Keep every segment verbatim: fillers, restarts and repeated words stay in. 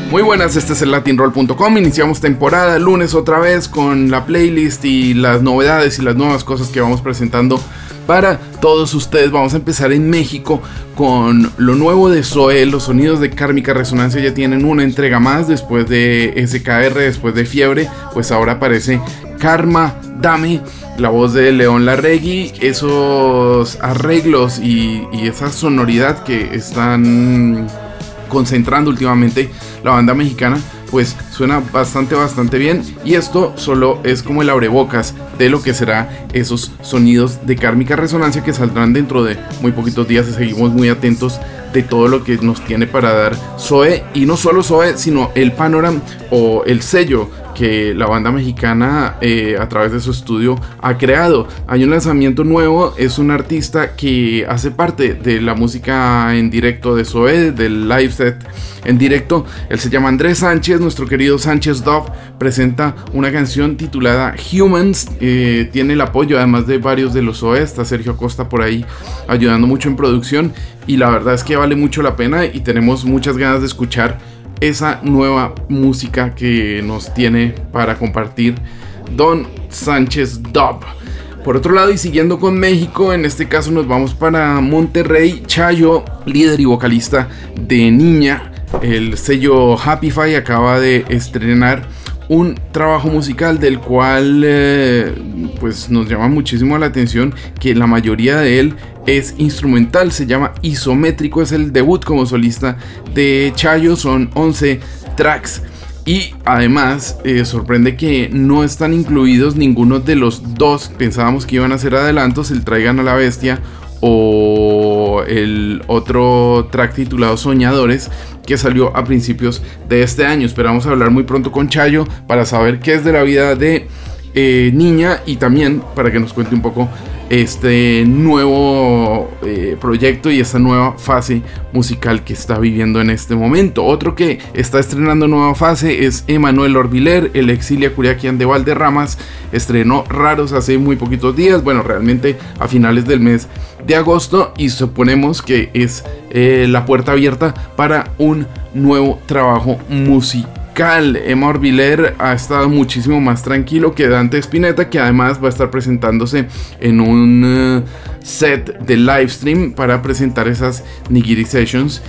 Muy buenas, este es el latin roll punto com. Iniciamos temporada, lunes otra vez con la playlist y las novedades y las nuevas cosas que vamos presentando para todos ustedes. Vamos a empezar en México con lo nuevo de Zoé. Los sonidos de Kármica Resonancia ya tienen una entrega más después de S K R, después de Fiebre. Pues ahora aparece Karma Dame, la voz de León Larregui. Esos arreglos y, y esa sonoridad que están concentrando últimamente la banda mexicana, pues suena bastante bastante bien, y esto solo es como el abrebocas de lo que será esos sonidos de Kármica Resonancia que saldrán dentro de muy poquitos días. Y seguimos muy atentos de todo lo que nos tiene para dar Zoé, y no solo Zoé, sino el panorama o el sello que la banda mexicana eh, a través de su estudio ha creado. Hay un lanzamiento nuevo, es un artista que hace parte de la música en directo de Zoé, del live set en directo. Él se llama Andrés Sánchez, nuestro querido Sánchez Dove presenta una canción titulada Humans. Eh, tiene el apoyo además de varios de los Zoé, está Sergio Acosta por ahí ayudando mucho en producción, y la verdad es que vale mucho la pena y tenemos muchas ganas de escuchar esa nueva música que nos tiene para compartir Don Sánchez Dove. Por otro lado, y siguiendo con México, en este caso nos vamos para Monterrey. Chayo, líder y vocalista de Niña, el sello Happify, acaba de estrenar un trabajo musical del cual eh, pues nos llama muchísimo la atención que la mayoría de él es instrumental. Se llama Isométrico, es el debut como solista de Chayo, son once tracks. Y además eh, sorprende que no están incluidos ninguno de los dos. Pensábamos que iban a ser adelantos, el Traigan a la Bestia o el otro track titulado Soñadores, que salió a principios de este año. Esperamos hablar muy pronto con Chayo para saber qué es de la vida de eh, Niña, y también para que nos cuente un poco este nuevo eh, proyecto y esta nueva fase musical que está viviendo en este momento. Otro que está estrenando nueva fase es Emanuel Orbiler, el Exilia Curiaquian de Valderramas. Estrenó Raros hace muy poquitos días, bueno, realmente a finales del mes de agosto, y suponemos que es eh, la puerta abierta para un nuevo trabajo musical. Emma Orbiler ha estado muchísimo más tranquilo que Dante Spinetta, que además va a estar presentándose en un uh, set de live stream para presentar esas Nigiri Sessions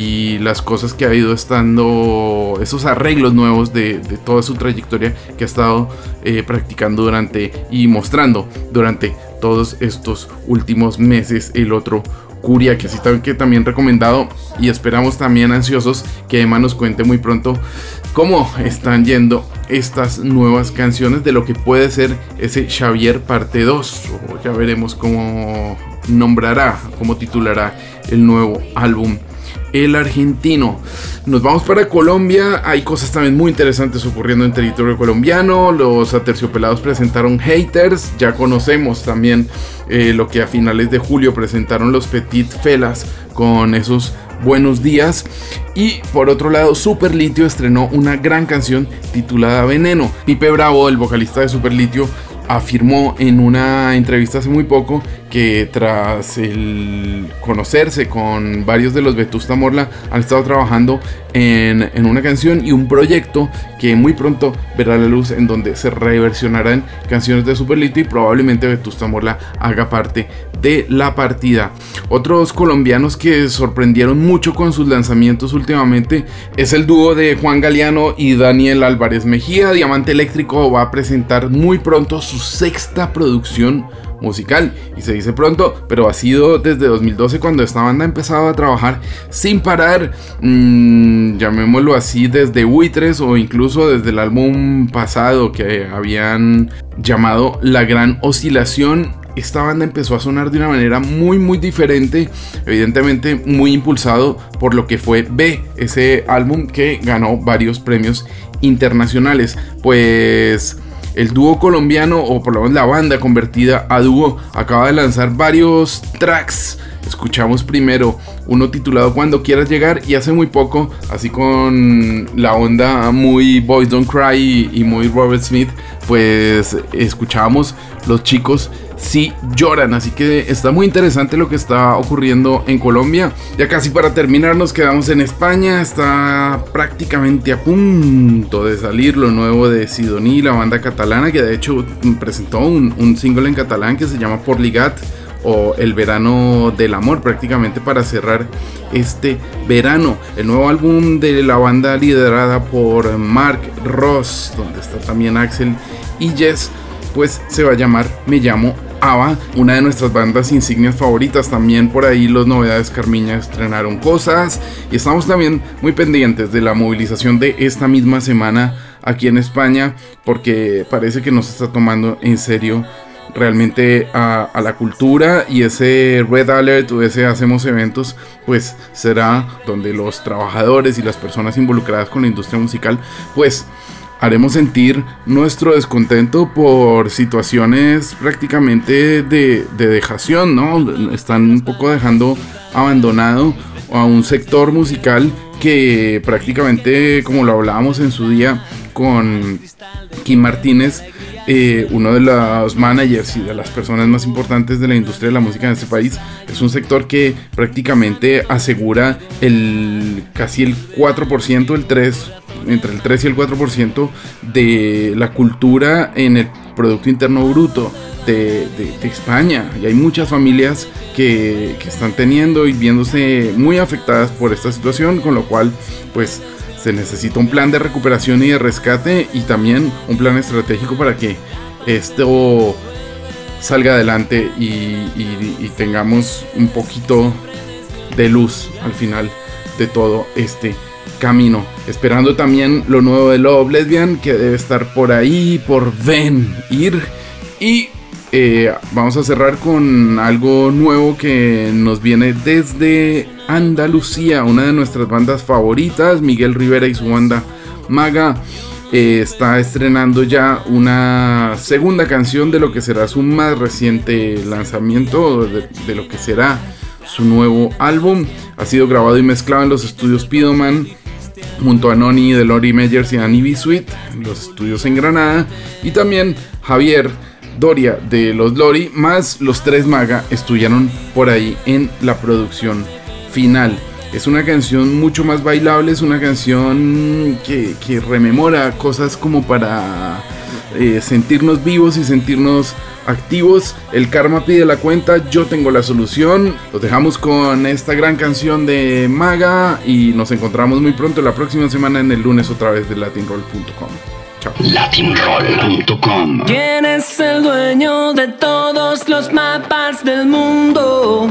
y las cosas que ha ido estando, esos arreglos nuevos de, de toda su trayectoria que ha estado eh, practicando durante y mostrando durante todos estos últimos meses. El otro Curia, que así también, que también recomendado, y esperamos también ansiosos que Emma nos cuente muy pronto cómo están yendo estas nuevas canciones de lo que puede ser ese Xavier parte dos, o ya veremos cómo nombrará, cómo titulará el nuevo álbum el argentino. Nos vamos para Colombia. Hay cosas también muy interesantes ocurriendo en territorio colombiano. Los Aterciopelados presentaron Haters. Ya conocemos también eh, lo que a finales de julio presentaron los Petit Felas con esos Buenos Días. Y por otro lado, Super Litio estrenó una gran canción titulada Veneno. Pipe Bravo, el vocalista de Super Litio, afirmó en una entrevista hace muy poco que tras el conocerse con varios de los Vetusta Morla han estado trabajando en, en una canción y un proyecto que muy pronto verá la luz, en donde se reversionarán canciones de Super Litio y probablemente Vetusta Morla haga parte de la partida. Otros colombianos que sorprendieron mucho con sus lanzamientos últimamente es el dúo de Juan Galeano y Daniel Álvarez Mejía. Diamante Eléctrico va a presentar muy pronto su sexta producción musical, y se dice pronto, pero ha sido desde dos mil doce cuando esta banda ha empezado a trabajar sin parar, mmm, llamémoslo así, desde Buitres, o incluso desde el álbum pasado que habían llamado La Gran Oscilación. Esta banda empezó a sonar de una manera muy muy diferente, evidentemente muy impulsado por lo que fue B, ese álbum que ganó varios premios internacionales. Pues el dúo colombiano, o por lo menos la banda convertida a dúo, acaba de lanzar varios tracks. Escuchamos primero uno titulado Cuando Quieras Llegar, y hace muy poco, así con la onda muy Boys Don't Cry y muy Robert Smith, pues escuchábamos Los Chicos Si Lloran. Así que está muy interesante lo que está ocurriendo en Colombia. Ya casi para terminar nos quedamos en España. Está prácticamente a punto de salir lo nuevo de Sidoní, la banda catalana, que de hecho presentó un, un single en catalán que se llama Por Ligat, o El Verano del Amor, prácticamente para cerrar este verano. El nuevo álbum de la banda liderada por Mark Ross, donde está también Axel y Jess, pues se va a llamar Me Llamo Ava, una de nuestras bandas insignias favoritas. También por ahí los Novedades Carmiña estrenaron cosas, y estamos también muy pendientes de la movilización de esta misma semana aquí en España, porque parece que nos está tomando en serio realmente a, a la cultura, y ese Red Alert o ese Hacemos Eventos pues será donde los trabajadores y las personas involucradas con la industria musical pues haremos sentir nuestro descontento por situaciones prácticamente de, de dejación, ¿no? Están un poco dejando abandonado a un sector musical que prácticamente, como lo hablábamos en su día con Kim Martínez, eh, uno de los managers y de las personas más importantes de la industria de la música en este país, es un sector que prácticamente asegura el casi el cuatro por ciento, el tres, entre el tres y el cuatro por ciento de la cultura en el Producto Interno Bruto de, de, de España. Y hay muchas familias que, que están teniendo y viéndose muy afectadas por esta situación, con lo cual pues se necesita un plan de recuperación y de rescate, y también un plan estratégico para que esto salga adelante y, y, y tengamos un poquito de luz al final de todo este camino. Esperando también lo nuevo de Love Lesbian, que debe estar por ahí, por venir. Y eh, vamos a cerrar con algo nuevo que nos viene desde Andalucía, una de nuestras bandas favoritas. Miguel Rivera y su banda Maga eh, está estrenando ya una segunda canción de lo que será su más reciente lanzamiento, de, de lo que será su nuevo álbum. Ha sido grabado y mezclado en los estudios Pidoman junto a Noni de Lori Meyers y Annie B. Sweet, los estudios en Granada, y también Javier Doria de los Lori, más los tres Maga estuvieron por ahí en la producción final. Es una canción mucho más bailable, es una canción que, que rememora cosas como para eh, sentirnos vivos y sentirnos activos. El karma pide la cuenta, yo tengo la solución. Los dejamos con esta gran canción de Maga y nos encontramos muy pronto la próxima semana en el lunes otra vez de latin roll punto com. Chao. latin roll punto com. ¿Quién es el dueño de todos los mapas del mundo?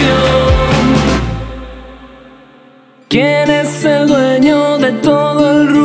¿Quién es el dueño de todo el